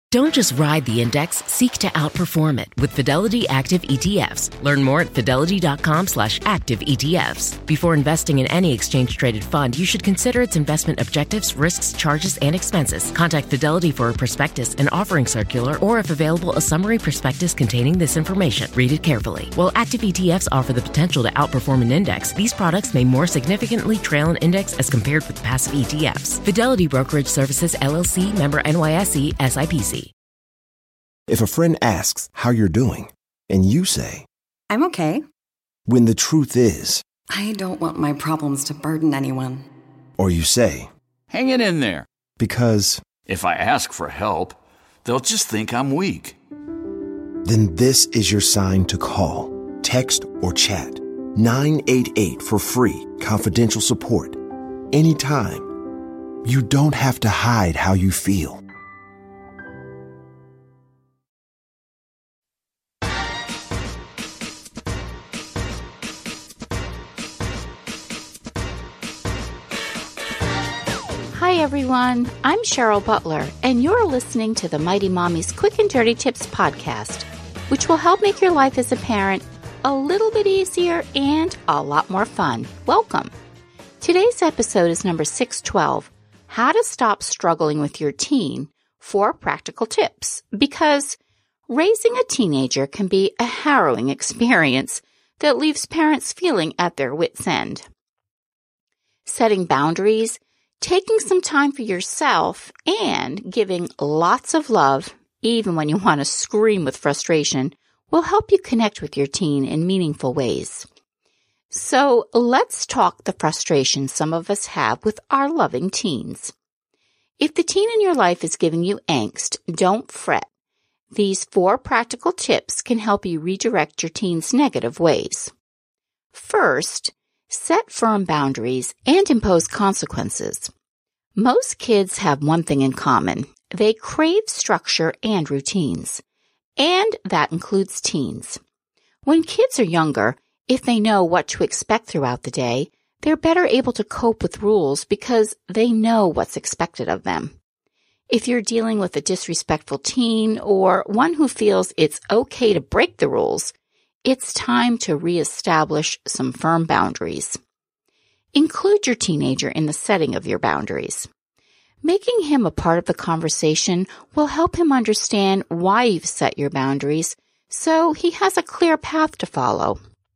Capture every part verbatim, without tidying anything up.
Don't just ride the index, seek to outperform it with Fidelity Active E T Fs. Learn more at fidelity.com slash active ETFs. Before investing in any exchange-traded fund, you should consider its investment objectives, risks, charges, and expenses. Contact Fidelity for a prospectus, an offering circular, or if available, a summary prospectus containing this information. Read it carefully. While active E T Fs offer the potential to outperform an index, these products may more significantly trail an index as compared with passive E T Fs. Fidelity Brokerage Services, L L C, member N Y S E, S I P C. If a friend asks how you're doing, and you say, I'm okay. When the truth is, I don't want my problems to burden anyone. Or you say, hang it in there. Because if I ask for help, they'll just think I'm weak. Then this is your sign to call, text, or chat nine eight eight for free, confidential support. Anytime. You don't have to hide how you feel. Hi everyone, I'm Cheryl Butler, and you're listening to the Mighty Mommy's Quick and Dirty Tips podcast, which will help make your life as a parent a little bit easier and a lot more fun. Welcome. Today's episode is number six twelve, How to Stop Struggling with Your Teen, Four Practical Tips, because raising a teenager can be a harrowing experience that leaves parents feeling at their wits' end. Setting boundaries, taking some time for yourself, and giving lots of love, even when you want to scream with frustration, will help you connect with your teen in meaningful ways. So let's talk the frustration some of us have with our loving teens. If the teen in your life is giving you angst, don't fret. These four practical tips can help you redirect your teen's negative ways. First, set firm boundaries and impose consequences. Most kids have one thing in common. They crave structure and routines. And that includes teens. When kids are younger, if they know what to expect throughout the day, they're better able to cope with rules because they know what's expected of them. If you're dealing with a disrespectful teen or one who feels it's okay to break the rules, it's time to reestablish some firm boundaries. Include your teenager in the setting of your boundaries. Making him a part of the conversation will help him understand why you've set your boundaries so he has a clear path to follow.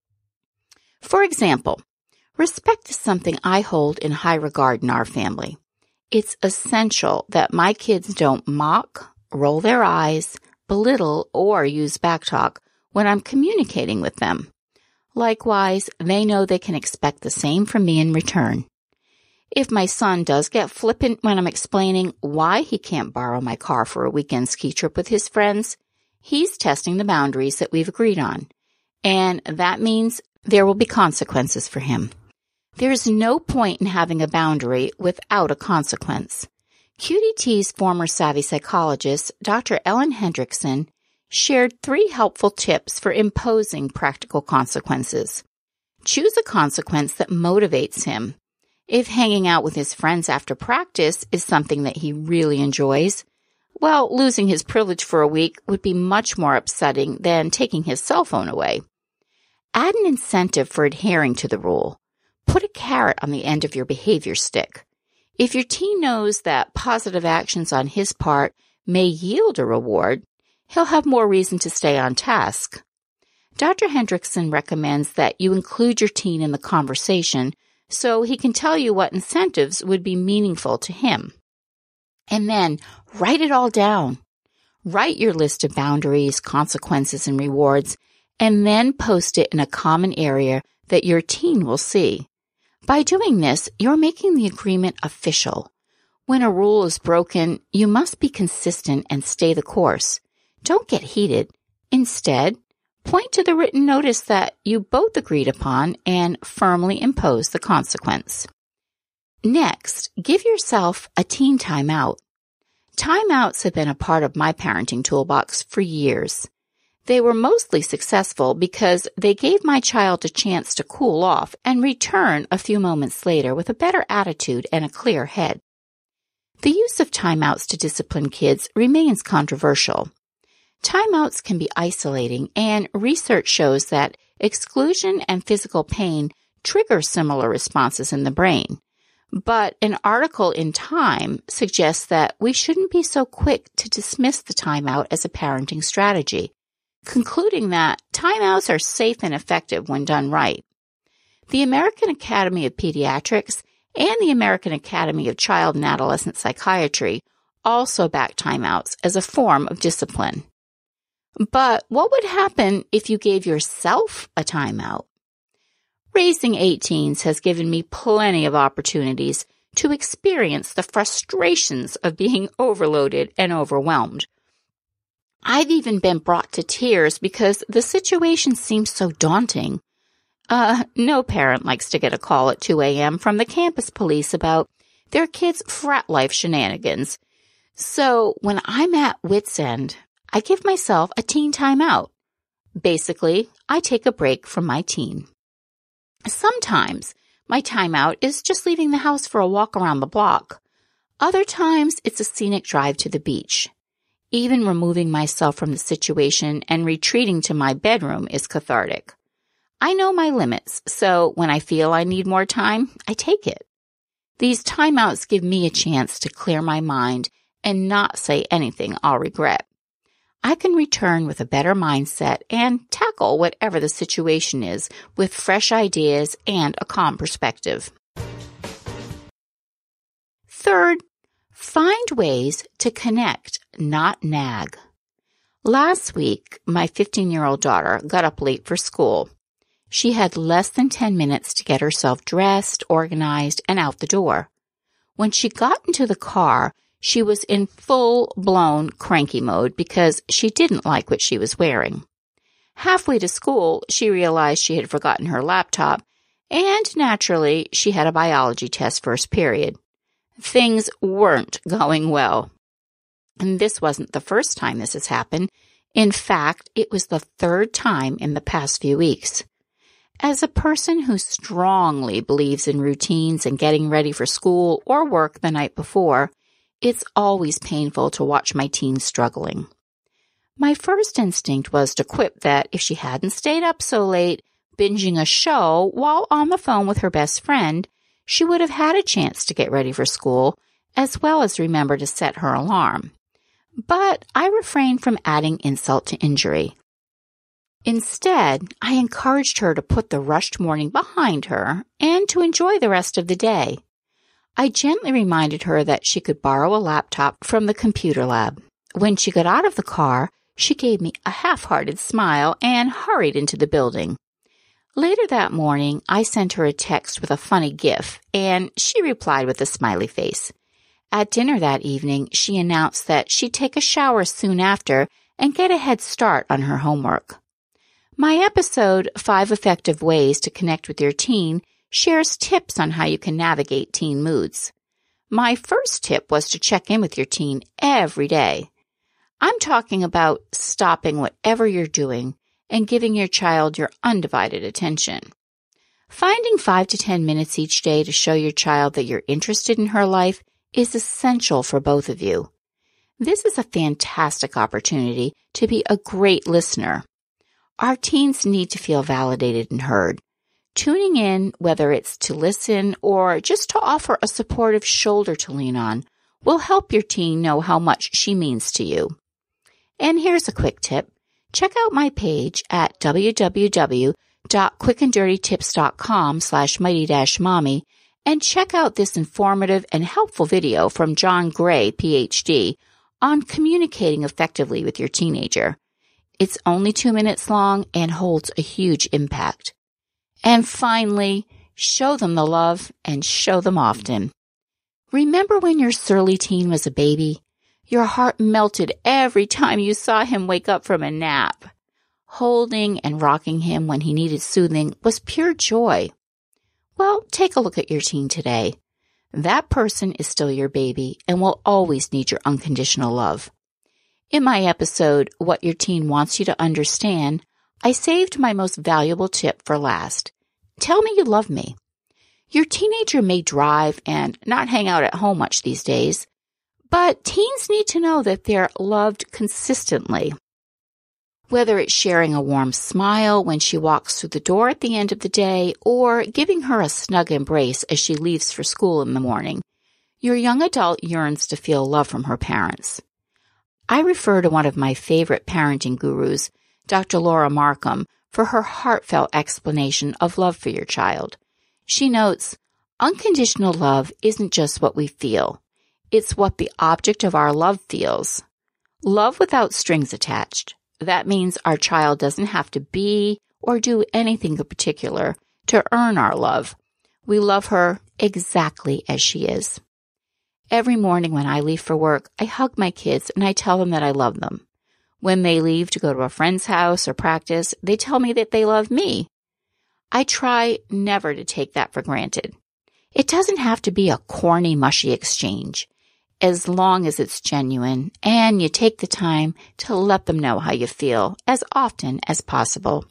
For example, respect is something I hold in high regard in our family. It's essential that my kids don't mock, roll their eyes, belittle, or use backtalk when I'm communicating with them. Likewise, they know they can expect the same from me in return. If my son does get flippant when I'm explaining why he can't borrow my car for a weekend ski trip with his friends, he's testing the boundaries that we've agreed on. And that means there will be consequences for him. There's no point in having a boundary without a consequence. Q D T's former savvy psychologist, Doctor Ellen Hendrickson, shared three helpful tips for imposing practical consequences. Choose a consequence that motivates him. If hanging out with his friends after practice is something that he really enjoys, well, losing his privilege for a week would be much more upsetting than taking his cell phone away. Add an incentive for adhering to the rule. Put a carrot on the end of your behavior stick. If your teen knows that positive actions on his part may yield a reward, he'll have more reason to stay on task. Doctor Hendrickson recommends that you include your teen in the conversation so he can tell you what incentives would be meaningful to him. And then write it all down. Write your list of boundaries, consequences, and rewards, and then post it in a common area that your teen will see. By doing this, you're making the agreement official. When a rule is broken, you must be consistent and stay the course. Don't get heated. Instead, point to the written notice that you both agreed upon and firmly impose the consequence. Next, give yourself a teen timeout. Timeouts have been a part of my parenting toolbox for years. They were mostly successful because they gave my child a chance to cool off and return a few moments later with a better attitude and a clear head. The use of timeouts to discipline kids remains controversial. Timeouts can be isolating, and research shows that exclusion and physical pain trigger similar responses in the brain. But an article in Time suggests that we shouldn't be so quick to dismiss the timeout as a parenting strategy, concluding that timeouts are safe and effective when done right. The American Academy of Pediatrics and the American Academy of Child and Adolescent Psychiatry also back timeouts as a form of discipline. But what would happen if you gave yourself a timeout? Raising eight teens has given me plenty of opportunities to experience the frustrations of being overloaded and overwhelmed. I've even been brought to tears because the situation seems so daunting. Uh, no parent likes to get a call at two a.m. from the campus police about their kids' frat life shenanigans. So when I'm at wit's end, I give myself a teen timeout. Basically, I take a break from my teen. Sometimes my timeout is just leaving the house for a walk around the block. Other times it's a scenic drive to the beach. Even removing myself from the situation and retreating to my bedroom is cathartic. I know my limits, so when I feel I need more time, I take it. These timeouts give me a chance to clear my mind and not say anything I'll regret. I can return with a better mindset and tackle whatever the situation is with fresh ideas and a calm perspective. Third, find ways to connect, not nag. Last week, my fifteen-year-old daughter got up late for school. She had less than ten minutes to get herself dressed, organized, and out the door. When she got into the car, she was in full-blown cranky mode because she didn't like what she was wearing. Halfway to school, she realized she had forgotten her laptop, and naturally, she had a biology test first period. Things weren't going well. And this wasn't the first time this has happened. In fact, it was the third time in the past few weeks. As a person who strongly believes in routines and getting ready for school or work the night before, it's always painful to watch my teen struggling. My first instinct was to quip that if she hadn't stayed up so late, binging a show while on the phone with her best friend, she would have had a chance to get ready for school, as well as remember to set her alarm. But I refrained from adding insult to injury. Instead, I encouraged her to put the rushed morning behind her and to enjoy the rest of the day. I gently reminded her that she could borrow a laptop from the computer lab. When she got out of the car, she gave me a half-hearted smile and hurried into the building. Later that morning, I sent her a text with a funny gif, and she replied with a smiley face. At dinner that evening, she announced that she'd take a shower soon after and get a head start on her homework. My episode, Five Effective Ways to Connect with Your Teen, shares tips on how you can navigate teen moods. My first tip was to check in with your teen every day. I'm talking about stopping whatever you're doing and giving your child your undivided attention. Finding five to ten minutes each day to show your child that you're interested in her life is essential for both of you. This is a fantastic opportunity to be a great listener. Our teens need to feel validated and heard. Tuning in, whether it's to listen or just to offer a supportive shoulder to lean on, will help your teen know how much she means to you. And here's a quick tip. Check out my page at www.quickanddirtytips.com slash mighty-mommy and check out this informative and helpful video from John Gray, P H D, on communicating effectively with your teenager. It's only two minutes long and holds a huge impact. And finally, show them the love and show them often. Remember when your surly teen was a baby? Your heart melted every time you saw him wake up from a nap. Holding and rocking him when he needed soothing was pure joy. Well, take a look at your teen today. That person is still your baby and will always need your unconditional love. In my episode, What Your Teen Wants You to Understand, I saved my most valuable tip for last. Tell me you love me. Your teenager may drive and not hang out at home much these days, But teens need to know that they're loved consistently. Whether it's sharing a warm smile when she walks through the door at the end of the day or giving her a snug embrace as she leaves for school in the morning, your young adult yearns to feel love from her parents. I refer to one of my favorite parenting gurus, Doctor Laura Markham, for her heartfelt explanation of love for your child. She notes, unconditional love isn't just what we feel. It's what the object of our love feels. Love without strings attached. That means our child doesn't have to be or do anything in particular to earn our love. We love her exactly as she is. Every morning when I leave for work, I hug my kids and I tell them that I love them. When they leave to go to a friend's house or practice, they tell me that they love me. I try never to take that for granted. It doesn't have to be a corny, mushy exchange, as long as it's genuine and you take the time to let them know how you feel as often as possible.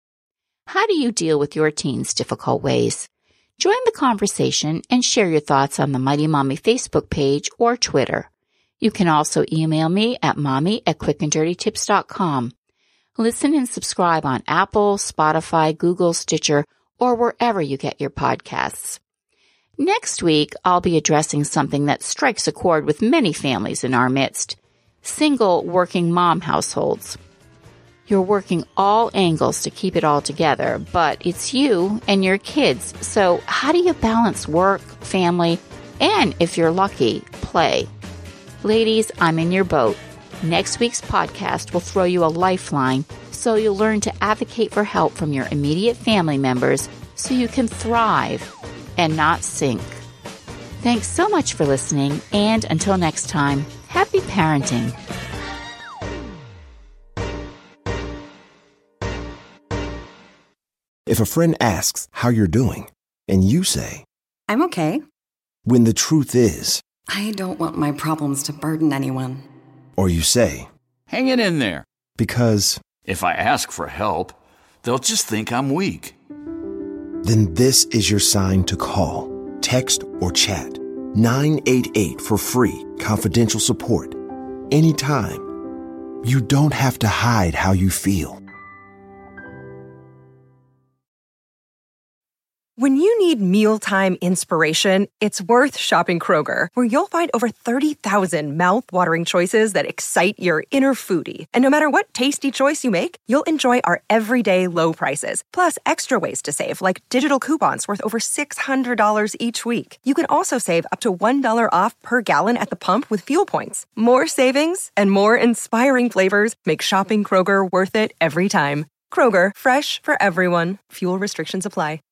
How do you deal with your teen's difficult ways? Join the conversation and share your thoughts on the Mighty Mommy Facebook page or Twitter. You can also email me at mommy at quick and dirty tips dot com. Listen and subscribe on Apple, Spotify, Google, Stitcher, or wherever you get your podcasts. Next week, I'll be addressing something that strikes a chord with many families in our midst, single working mom households. You're working all angles to keep it all together, but it's you and your kids. So how do you balance work, family, and if you're lucky, play? Ladies, I'm in your boat. Next week's podcast will throw you a lifeline so you'll learn to advocate for help from your immediate family members so you can thrive and not sink. Thanks so much for listening, and until next time, happy parenting. If a friend asks how you're doing, and you say, I'm okay. when the truth is, I don't want my problems to burden anyone. or you say, Hang it in there. because, If I ask for help, they'll just think I'm weak. then this is your sign to call, text, or chat nine eight eight for free, confidential support. Anytime. You don't have to hide how you feel. When you need mealtime inspiration, it's worth shopping Kroger, where you'll find over thirty thousand mouth-watering choices that excite your inner foodie. And no matter what tasty choice you make, you'll enjoy our everyday low prices, plus extra ways to save, like digital coupons worth over six hundred dollars each week. You can also save up to one dollar off per gallon at the pump with fuel points. More savings and more inspiring flavors make shopping Kroger worth it every time. Kroger, fresh for everyone. Fuel restrictions apply.